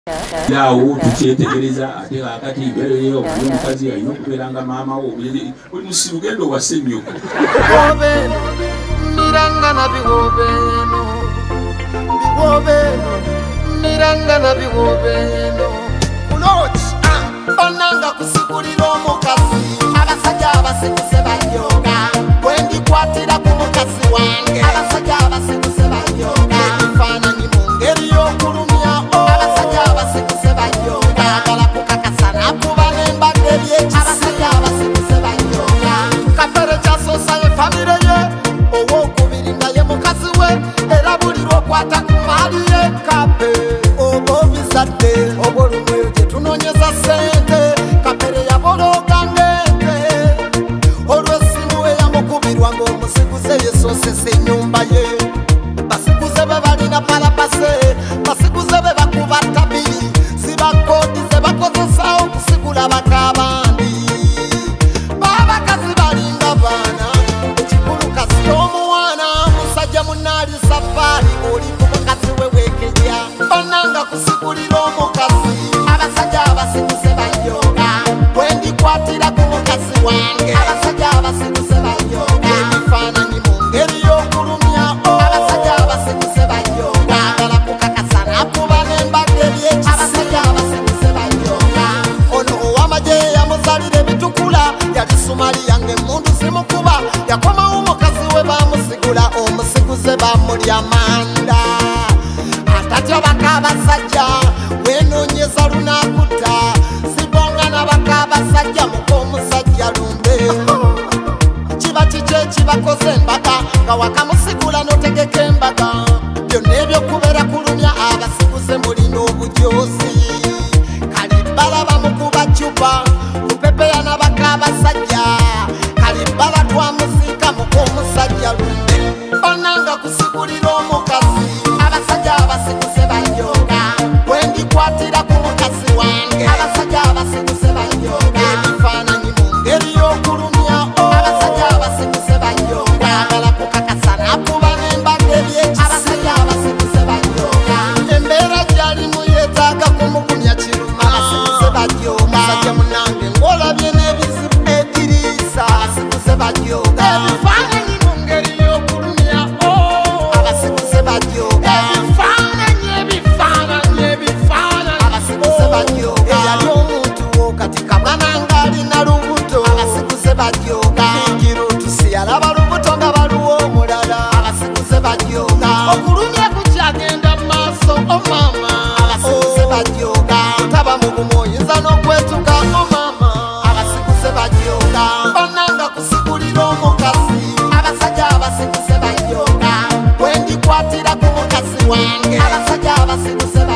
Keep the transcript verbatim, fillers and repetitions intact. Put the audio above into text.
Yawo tukyetegereza ate akati ibereyo omukazi alina okubeeranga maama wo buli musirugendo wa ssemyuko nirangana biwobeno biwobeno nirangana biwobeno kuloti onanga kusikulira omukazi abasajja abasekuse banyoga bwendikwatira ku mukazi wange abasajja abasekuse banyoga ebifaananyi mu ngeri y'okulumya abasajja abasekuse banyoga agala kukakasana kuba n'embadde by'ekisi abasajja abasekuse banyoga kapere kyasoosa ye famire ye ow'okubiri nga ye mukazi we era buli lw'okwata ku maali ye kape oba obizadde obwolumweyo gye tunoonyeza ssente kapere yabologa ngente olw'essimu we yamukubirwa ng'omusiguze yesoosesa ennyumba ye basiguze be balina palapase basiguze be bakuba tabiri zibakoodi ze bakozesa okusigula bakabandi babakazi balinga baana ekikulu kasita omuwaana musajja munaali safaari oli ku mukazi we weekejja bananga kusigulira omukazi abasajja abasiguse banyoga bwendikwatira ku mukazi wange abasajja abasiguse banyoga ebifaananyi mu ngeri y'okulumya abasajja abasiguse banyoga agala kukakasana kuba n'embadde by'ekisi abasajja abasiguse banyoga ono ow'amagye yamuzalira ebitukula yali sumali yange emundu zimukuba yakomawo omukazi we bamusigula omusiguze bamulya manda atatyo bakabasajja wenoonyeza lunakuta sibongana bakabasajja muko omusajja lumbe kiba kiki ekibakoze embaga nga wakamusigula n'otegeka embaga byonna ebyokubeera kulumya abasiguze mulina obujoozi kalibbala bamukuba cupa lupepeya n'abakabasajja kalibbala twamuziika muko omusajja lumbe onanga kusigulira omukazi abasajja abasiguse banyoga bwendikwatira ku mukazi wange abasajja abasiguse banyoga ebifaananyi mu ngeri y'okulumya abasajja abasiguse banyoga agala kukakasana kuba n'embadde by'ekisi abasajja abasiguse banyoga embeera gyalimu yeetaaga kumugumya kiruma abasiguse banyoga musajja munange ng'olabye n'ebizibu ediriisa abasiguse banyoga ebifaananyi mu ngeri y'okulumya abasiguse banyoga ebifaananyi ebifaananyi ebifaananyi abasiguse banyoga eyali omuntu wo kati kabwana ng'alina lubuto abasiguse banyoga igirutusi yalaba lubuto nga baluwa omulala abasiguse banyoga okulumya kukyagenda mu maaso omama abasiguse banyoga otaba mu bumu oyinza n'okwetuka omama abasiguse banyoga onanga kusigulira omukazi abasajja abasiguse banyoga bwendikwatira ku mukazi wange abasajja abasiguse